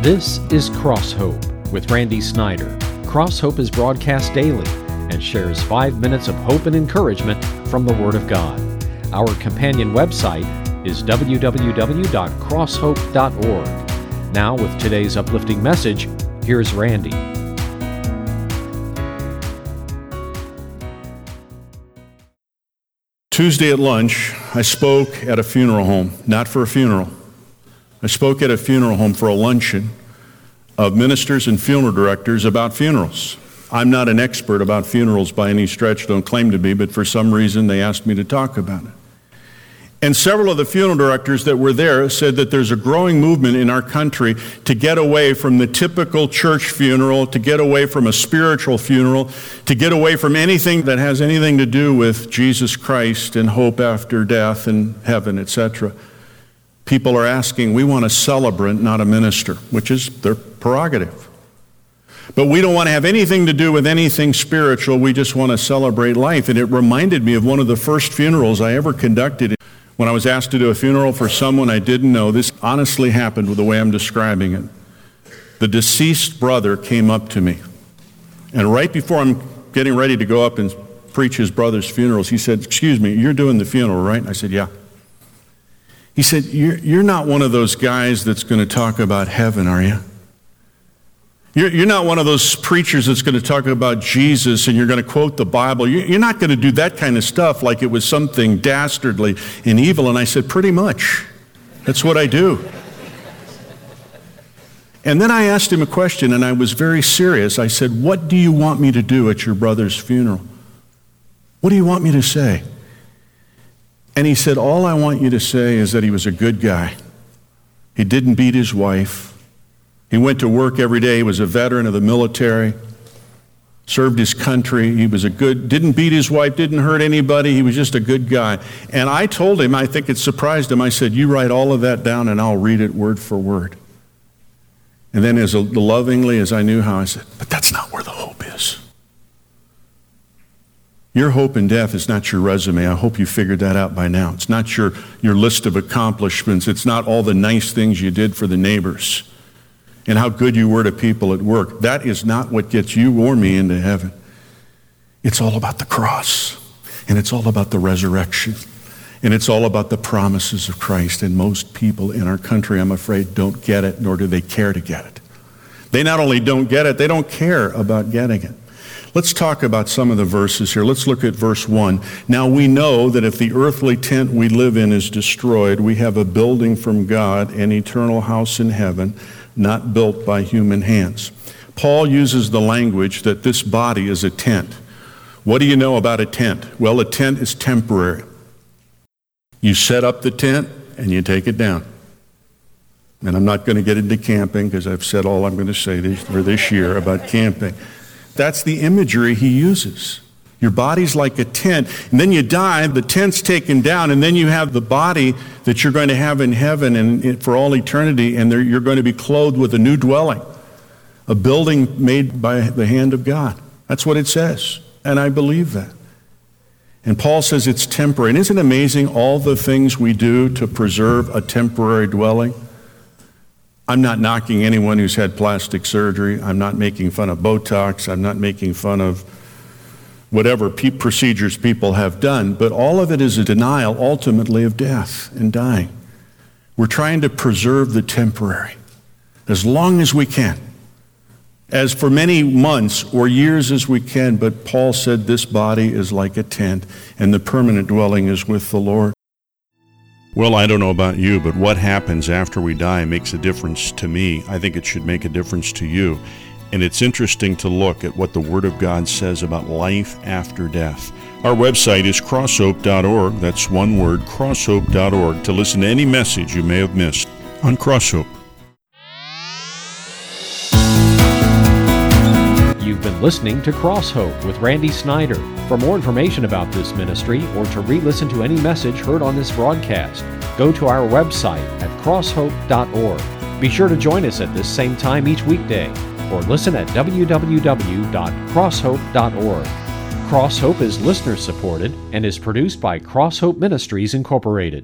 This is Cross Hope with Randy Snyder. Cross Hope is broadcast daily and shares 5 minutes of hope and encouragement from the Word of God. Our companion website is www.crosshope.org. Now, with today's uplifting message, here's Randy. Tuesday at lunch, I spoke at a funeral home, not for a funeral. I spoke at a funeral home for a luncheon of ministers and funeral directors about funerals. I'm not an expert about funerals by any stretch, don't claim to be, but for some reason they asked me to talk about it. And several of the funeral directors that were there said that there's a growing movement in our country to get away from the typical church funeral, to get away from a spiritual funeral, to get away from anything that has anything to do with Jesus Christ and hope after death and heaven, etc. People are asking, we want a celebrant, not a minister, which is their prerogative. But we don't want to have anything to do with anything spiritual. We just want to celebrate life. And it reminded me of one of the first funerals I ever conducted. When I was asked to do a funeral for someone I didn't know, this honestly happened with the way I'm describing it. The deceased brother came up to me. And right before I'm getting ready to go up and preach his brother's funerals, he said, "Excuse me, you're doing the funeral, right?" And I said, "Yeah." He said, you're not one of those guys that's going to talk about heaven, are you? You're not one of those preachers that's going to talk about Jesus and you're going to quote the Bible. You're not going to do that kind of stuff like it was something dastardly and evil. And I said, pretty much. That's what I do. And then I asked him a question, and I was very serious. I said, what do you want me to do at your brother's funeral? What do you want me to say? And he said, all I want you to say is that he was a good guy. He didn't beat his wife. He went to work every day. He was a veteran of the military, served his country. He was didn't beat his wife, didn't hurt anybody. He was just a good guy. And I told him, I think it surprised him, I said, you write all of that down and I'll read it word for word. And then as lovingly as I knew how, I said, but that's not where the hope is. Your hope in death is not your resume. I hope you figured that out by now. It's not your list of accomplishments. It's not all the nice things you did for the neighbors and how good you were to people at work. That is not what gets you or me into heaven. It's all about the cross, and it's all about the resurrection, and it's all about the promises of Christ. And most people in our country, I'm afraid, don't get it, nor do they care to get it. They not only don't get it, they don't care about getting it. Let's talk about some of the verses here. Let's look at verse 1. Now we know that if the earthly tent we live in is destroyed, we have a building from God, an eternal house in heaven, not built by human hands. Paul uses the language that this body is a tent. What do you know about a tent? Well, a tent is temporary. You set up the tent and you take it down. And I'm not going to get into camping because I've said all I'm going to say this year about camping. That's the imagery he uses. Your body's like a tent, and then you die, the tent's taken down, and then you have the body that you're going to have in heaven and for all eternity, and you're going to be clothed with a new dwelling, a building made by the hand of God. That's what it says, and I believe that. And Paul says it's temporary. And isn't it amazing all the things we do to preserve a temporary dwelling? I'm not knocking anyone who's had plastic surgery. I'm not making fun of Botox. I'm not making fun of whatever procedures people have done. But all of it is a denial, ultimately, of death and dying. We're trying to preserve the temporary as long as we can, as for many months or years as we can. But Paul said this body is like a tent, and the permanent dwelling is with the Lord. Well, I don't know about you, but what happens after we die makes a difference to me. I think it should make a difference to you. And it's interesting to look at what the Word of God says about life after death. Our website is crosshope.org. That's one word, crosshope.org, to listen to any message you may have missed on Crosshope. You've been listening to Cross Hope with Randy Snyder. For more information about this ministry or to re-listen to any message heard on this broadcast, go to our website at crosshope.org. Be sure to join us at this same time each weekday, or listen at www.crosshope.org. Cross Hope is listener supported and is produced by Cross Hope Ministries Incorporated.